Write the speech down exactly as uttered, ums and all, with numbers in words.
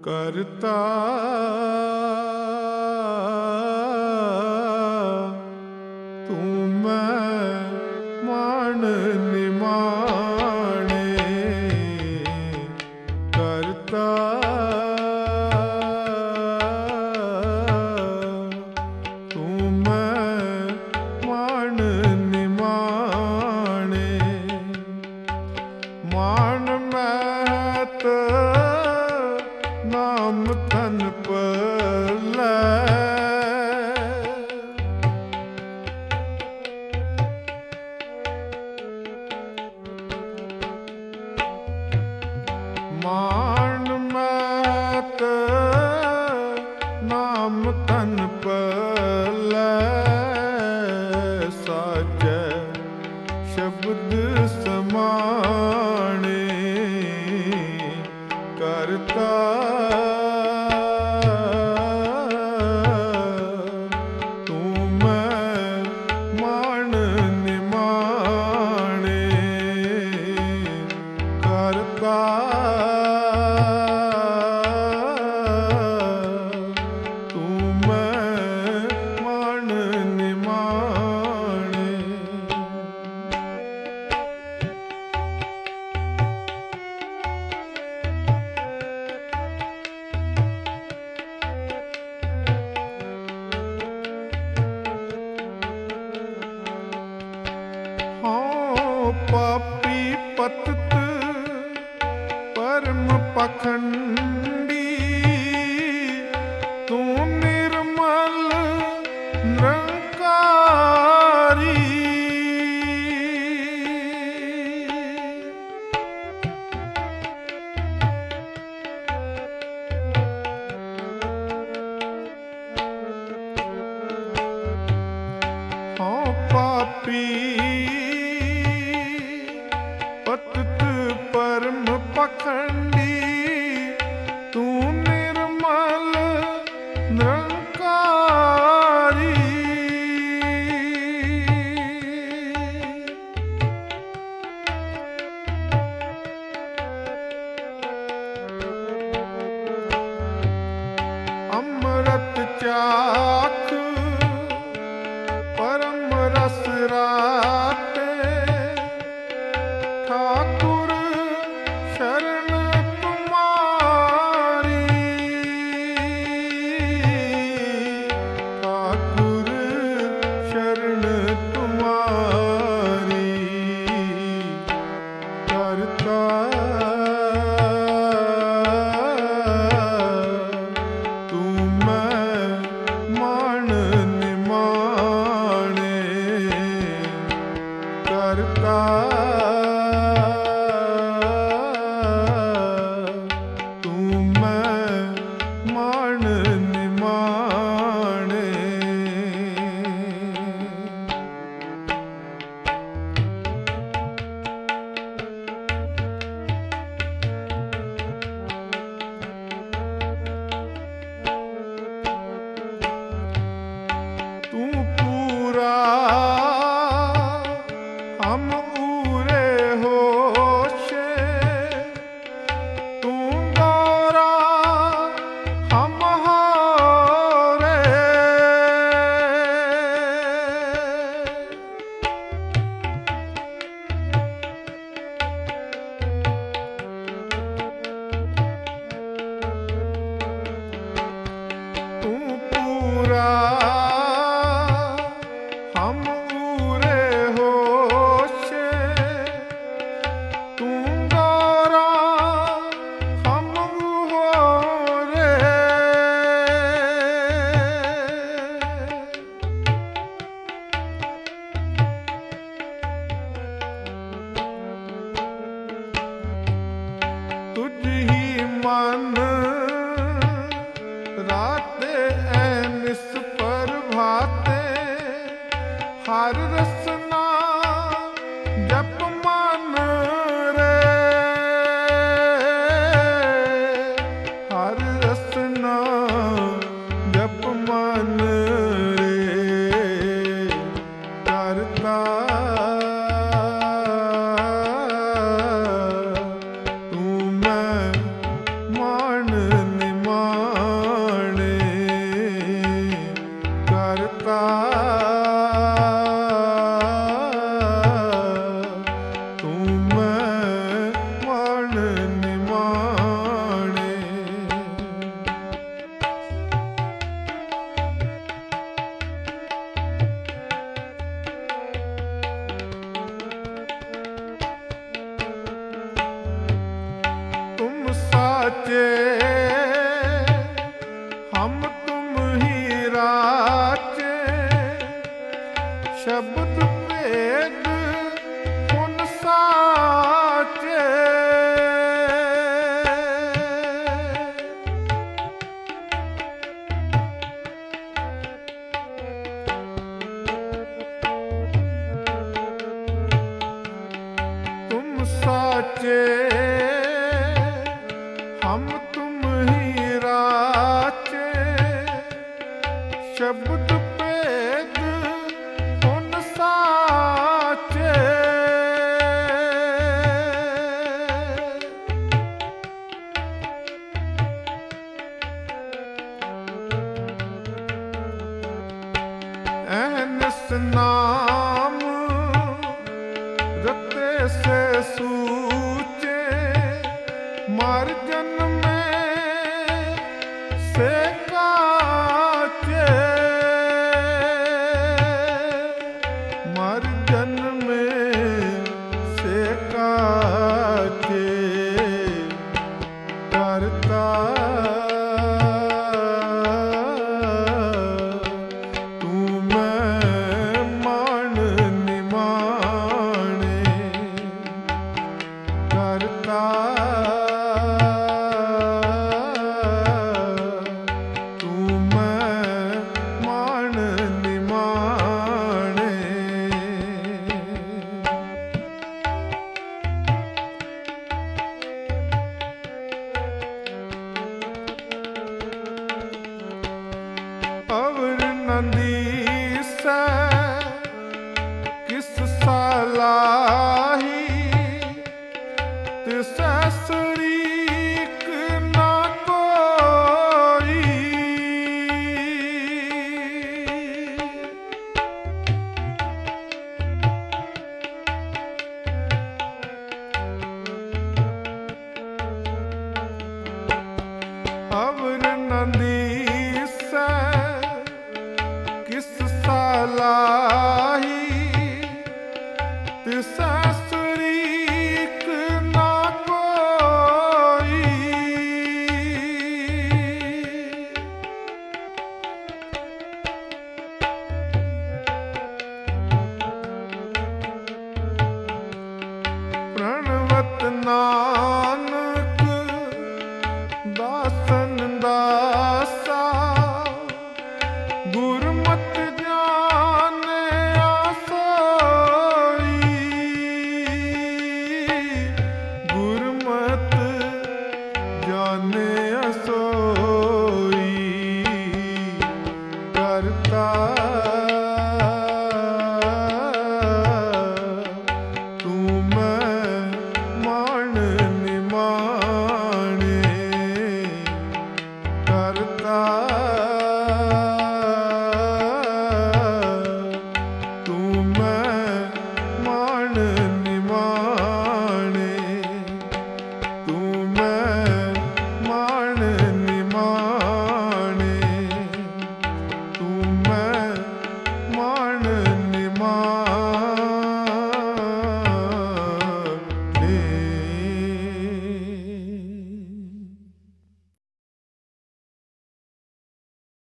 ਕਰਤਾ ਤੂੰ ਮੈਂ ਮਾਣ ਨਿਮਾਣੇ ਕਰਤਾ ਤੂੰ ਮੈਂ ਮਾਣ ਨਿਮਾਣੇ ਮਾਣ ਮੈਤ ਨਾਮ ਤਨ ਪਰਲੈ ਮਾਣ ਮੈਤ ਨਾਮ ਤਨ ਪਰਲੈ ਸਾਚੈ ਸ਼ਬਦ ਸਮਾਣੇ ਕਰਤਾ ਤੂੰ ਮੈਂ ਮਾਣ ਨਿਮਾਣੇ ਕਰਤਾ ਤੂੰ ਮੈਂ ਮਾਣ ਨਿਮਾਣੇ ਪਾਪੀ ਪਤਿਤ ਪਰਮ ਪਖੰਡੀ ਤੂੰ ਨਿਰਮਲ ਨਿਰੰਕਾਰੀ ਹਾਂ ਪਾਪੀ ਪਤਿਤ ਪਰਮ ਪਖੰਡੀ ਤੂੰ ਨਿਰਮਲ ਨਿਰੰਕਾਰੀ ਅੰਮ੍ਰਿਤ ਚਾਖ ਪਰਮ ਰਸ ਰਾਤੇ ਠਾਕੁਰ ਸ਼ਰਨ ਤੁਮਾਰੀ ਠਾਕੁਰ ਸ਼ਰਨ ਤੁਮਾਰੀ ਕਰਤਾ ਤੂੰ ਮੈਂ ਮਾਣ ਨਿਮਾਣੇ ਕਰਤਾ ਤੂੰ ਮੈਂ ਮਾਣ ਨਿਮਾਣੇ ਤੂੰ ਪੂਰਾ ਹਮ ਊਰੇ ਹੋਸ਼ੇ ਤੂੰ ਗੌਰਾ ਹਮ ਹਾਰੇ ਤੂੰ ਪੂਰਾ ਹਮ ਊਰੇ ਹੋਸ਼ੇ ਤੂੰ ਗੌਰਾ ਹਮ ਹੋਰੇ ਤੁਝ ਹੀ ਮਨ ਰਾਤੇ ਐਨਿਸ ਪ੍ਰਭਾਤੇ ਹਰ ਰਸਨਾ ਜਪ ਮਨ ਰੇ ਹਰ ਰਸਨਾ ਜਪ ਮਨ ਰੇ ਕਰਤਾ ਤੂੰ ਮੈਂ ਮਾਣ साचे हम तुम ही राचे, शब्द भेद गुण साचे। तुम साचे हम तुम ही राचे, शब्द भेद गुण साचे। अहनस नाम रते से सूचे, मार जन्मे से काचे, मार जन्मे से काचे। करता तू मैं मान निमाणे, करता तू मैं मान निमाणे। अवर नंदीस किस सालाही, तिस शरीक ना कोई। अवर नंदीस किस सालाही, तिस शरीक ना कोई। प्रणवत नानक दासन दासा, गुरमत जाने आसोई। गुरमत जाने